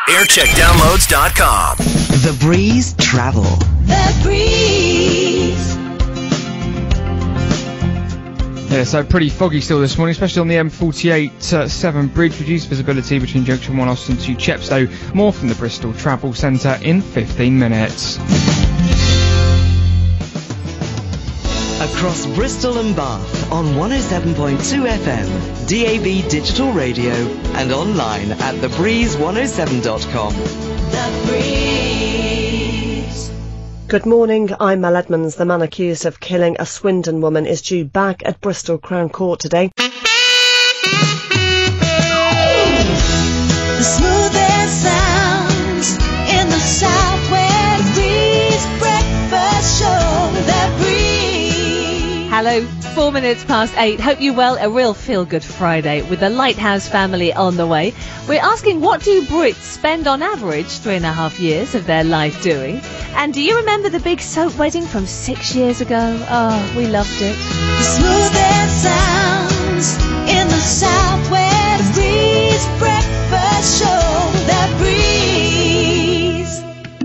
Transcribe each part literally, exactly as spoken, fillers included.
aircheck downloads dot com. The Breeze Travel. The Breeze. Yeah, so pretty foggy still this morning, especially on the M forty-eight uh, Severn Bridge. Reduced visibility between Junction one Austin to Chepstow. More from the Bristol Travel Centre in fifteen minutes. Across Bristol and Bath on one oh seven point two F M, D A B digital radio, and online at the breeze one oh seven dot com. The Breeze. Good morning, I'm Mel Edmonds. The man accused of killing a Swindon woman is due back at Bristol Crown Court today. The smoothest sounds in the Southwest Breeze Breakfast Show. The Breeze. Hello, four minutes past eight. Hope you're well. A real feel-good Friday with the Lighthouse family on the way. We're asking, what do Brits spend on average three and a half years of their life doing? And do you remember the big soap wedding from six years ago? Oh, we loved it. The smoothest sounds in the Southwest Breeze Breakfast Show. The Breeze.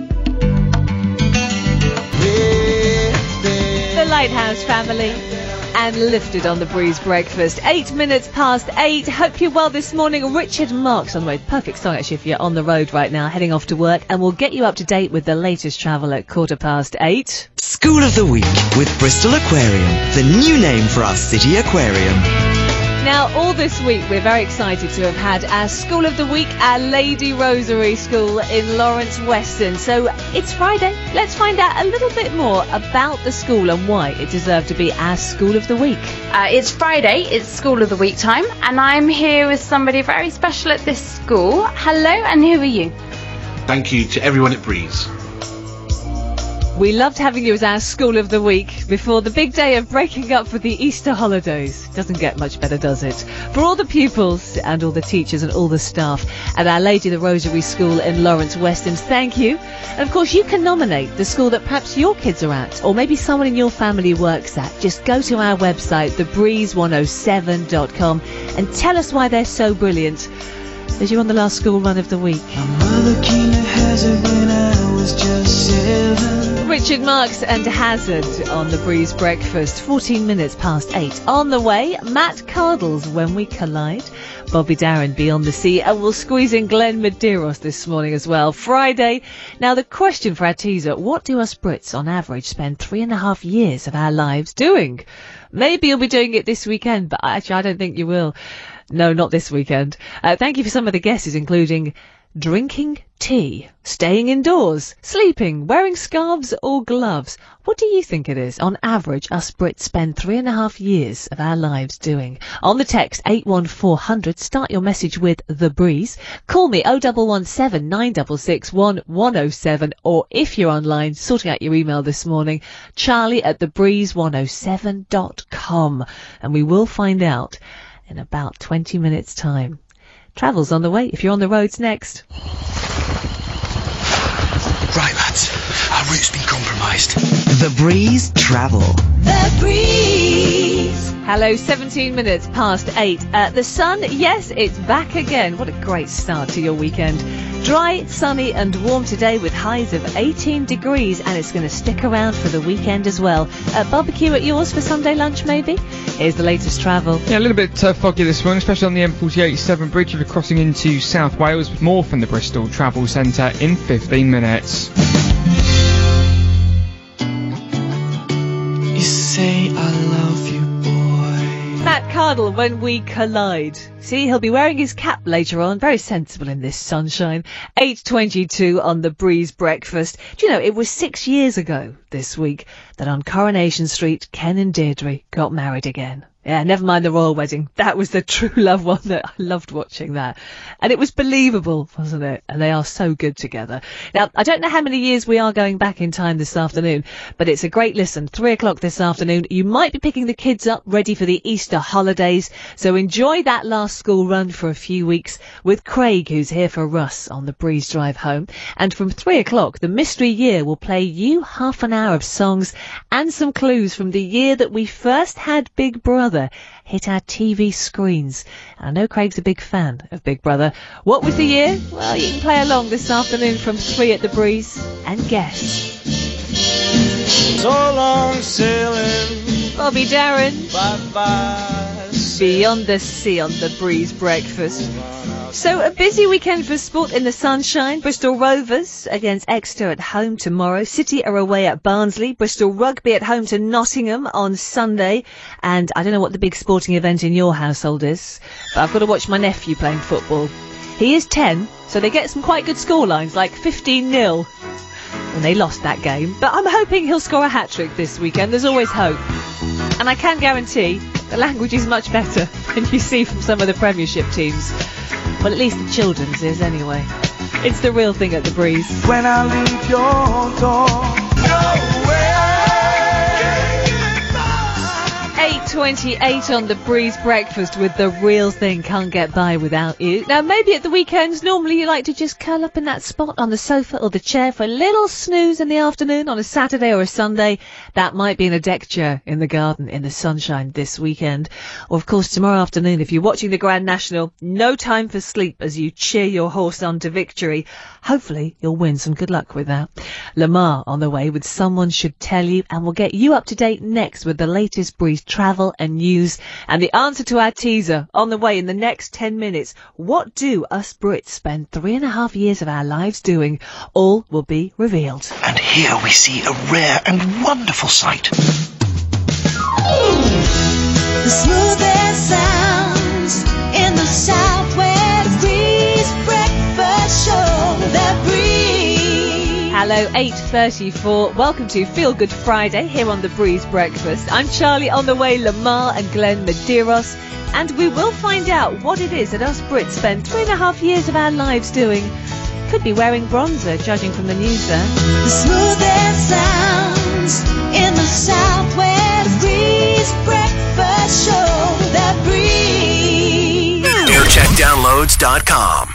The Lighthouse family. And lifted on the Breeze Breakfast. Eight minutes past eight. Hope you're well this morning. Richard Marx on the way. Perfect song actually if you're on the road right now, heading off to work. And we'll get you up to date with the latest travel at quarter past eight. School of the Week with Bristol Aquarium, the new name for our city aquarium. Now, all this week, we're very excited to have had our School of the Week, our Lady Rosary School in Lawrence Weston. So it's Friday. Let's find out a little bit more about the school and why it deserved to be our School of the Week. Uh, it's Friday, it's School of the Week time, and I'm here with somebody very special at this school. Hello, and who are you? Thank you to everyone at Breeze. We loved having you as our School of the Week before the big day of breaking up for the Easter holidays. Doesn't get much better, does it? For all the pupils and all the teachers and all the staff at Our Lady of the Rosary School in Lawrence Weston, thank you. And of course, you can nominate the school that perhaps your kids are at, or maybe someone in your family works at. Just go to our website, the breeze one oh seven dot com, and tell us why they're so brilliant. As you're on the last school run of the week. My mother came to Hazard when I was just seven. Richard Marx and Hazard on the Breeze Breakfast, fourteen minutes past eight. On the way, Matt Cardle's When We Collide, Bobby Darin Beyond the Sea, and we'll squeeze in Glenn Medeiros this morning as well. Friday. Now, the question for our teaser, what do us Brits on average spend three and a half years of our lives doing? Maybe you'll be doing it this weekend, but actually I don't think you will. No, not this weekend. Uh, thank you for some of the guesses, including drinking tea, staying indoors, sleeping, wearing scarves or gloves. What do you think it is, on average, us Brits spend three and a half years of our lives doing? On the text eight one four hundred, start your message with The Breeze. Call me oh one one seven, nine six six, one one oh seven, or if you're online, sorting out your email this morning, charlie at the breeze one oh seven dot com. And we will find out in about twenty minutes' time. Travel's on the way if you're on the roads next. Right, lads, our route's been compromised. The Breeze Travel. The Breeze. Hello, seventeen minutes past eight. Uh, the sun, yes, it's back again. What a great start to your weekend. Dry, sunny and warm today with highs of eighteen degrees, and it's going to stick around for the weekend as well. Uh, barbecue at yours for Sunday lunch, maybe? Here's the latest travel. Yeah, a little bit uh, foggy this morning, especially on the M forty-eight Severn Bridge if you're crossing into South Wales. More from the Bristol Travel Centre in fifteen minutes. You say I love you, boy. Matt Cardle, When We Collide. See, he'll be wearing his cap later on. Very sensible in this sunshine. eight twenty-two on the Breeze Breakfast. Do you know, it was six years ago this week that on Coronation Street, Ken and Deirdre got married again. Yeah, never mind the royal wedding. That was the true love one that I loved watching that. And it was believable, wasn't it? And they are so good together. Now, I don't know how many years we are going back in time this afternoon, but it's a great listen. Three o'clock this afternoon. You might be picking the kids up ready for the Easter holidays. So enjoy that last school run for a few weeks with Craig, who's here for Russ on the Breeze Drive home. And from three o'clock, the Mystery Year will play you half an hour hour of songs and some clues from the year that we first had Big Brother hit our T V screens. I know Craig's a big fan of Big Brother. What was the year? Well, you can play along this afternoon from three at the Breeze and guess. So long sailing, Bobby Darren. bye-bye. Beyond the Sea on the Breeze Breakfast. So a busy weekend for sport in the sunshine. Bristol Rovers against Exeter at home tomorrow. City are away at Barnsley. Bristol Rugby at home to Nottingham on Sunday. And I don't know what the big sporting event in your household is, but I've got to watch my nephew playing football. He is ten, so they get some quite good scorelines, like fifteen nil. And they lost that game. But I'm hoping he'll score a hat-trick this weekend. There's always hope. And I can guarantee the language is much better than you see from some of the Premiership teams. Well, at least the children's is anyway. It's the real thing at the Breeze. When I leave your door, no way. eight twenty-eight on the Breeze Breakfast with the real thing. Can't get by without you. Now, maybe at the weekends, normally you like to just curl up in that spot on the sofa or the chair for a little snooze in the afternoon on a Saturday or a Sunday. That might be in a deck chair in the garden in the sunshine this weekend. Or, of course, tomorrow afternoon, if you're watching the Grand National, no time for sleep as you cheer your horse on to victory. Hopefully, you'll win. Some good luck with that. Lamar on the way with Someone Should Tell You, and we'll get you up to date next with the latest Breeze travel and news, and the answer to our teaser on the way in the next ten minutes. What do us Brits spend three and a half years of our lives doing? All will be revealed. And here we see a rare and wonderful sight. The smoothest sounds in the south where the Breeze Breakfast Show, the Breeze. Hello, eight thirty-four. Welcome to Feel Good Friday here on the Breeze Breakfast. I'm Charlie on the way, Lamar and Glenn Medeiros, and we will find out what it is that us Brits spend three and a half years of our lives doing. Could be wearing bronzer, judging from the news there. The smoothest sounds in the south where the Breeze Breakfast Show, the Breeze. aircheck downloads dot com.